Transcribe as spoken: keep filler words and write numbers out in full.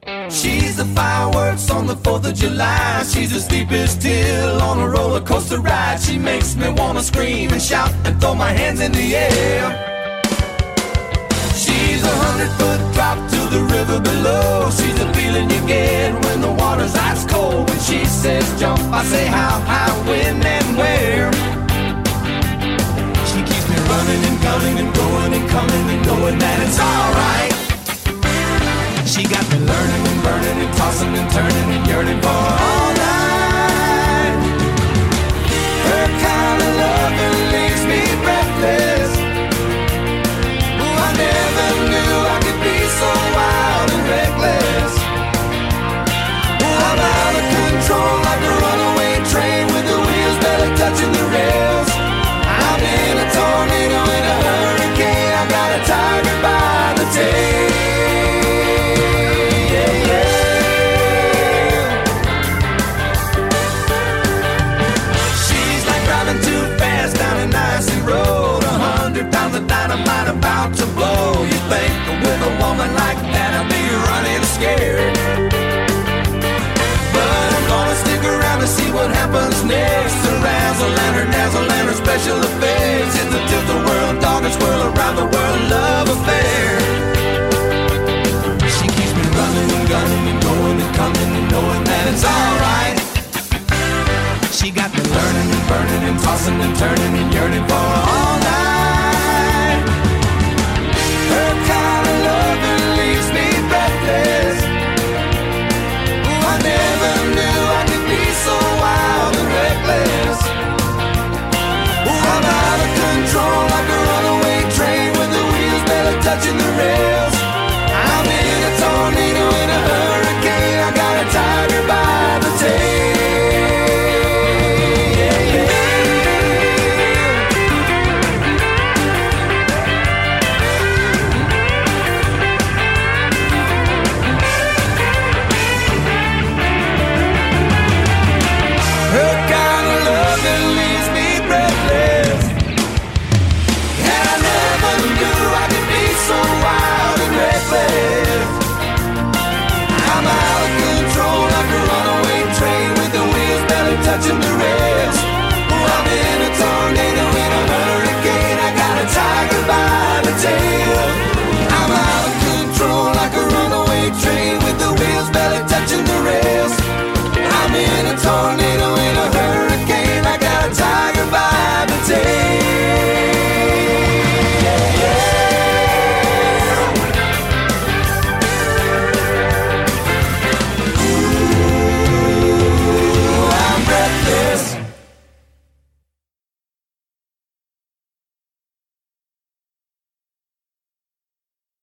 She's the fireworks on the fourth of July. She's the steepest hill on a roller coaster ride. She makes me wanna scream and shout and throw my hands in the air. She's a hundred foot drop to the river below. She's the feeling you get when the water's ice cold. When she says jump, I say how, how, when and where. She keeps me running and gunning and going and coming and knowing that it's alright. She got me learning and burning and tossing and turning and yearning for all night. Her kind of loving leaves me breathless. Oh, I never knew I could be so wild and reckless. Oh, I'm out of control like a runaway train with the wheels barely touching the rails. I'm in a tornado, in a hurricane. I got a tiger by the tail. Dynamite about to blow. You think with a woman like that I'd be running scared, but I'm gonna stick around to see what happens next. To razzle and her dazzle and her special effects. It's a tilt-a-whirl, dog and swirl around the world. Love